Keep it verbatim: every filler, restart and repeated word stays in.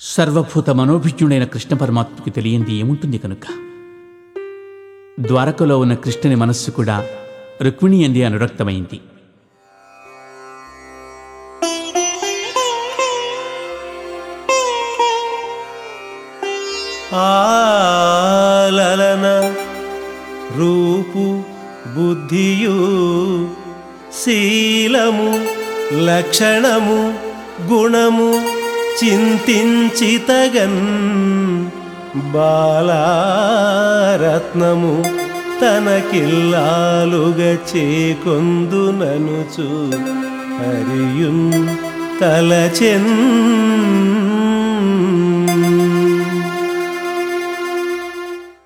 సర్వభూత మనోభిజ్ఞుడైన కృష్ణ పరమాత్మకి తెలియంది ఏముంటుంది కనుక ద్వారకలో ఉన్న కృష్ణుని మనస్సు కూడా రుక్మిణి యందే అనురక్తమైంది. ఆలలన రూపు బుద్ధియు శీలము లక్షణము గుణము చింతించితగన్ బాలారత్నము తనకిల్లాలుగా చేకొందుననుచు హరియున్ తలచెన్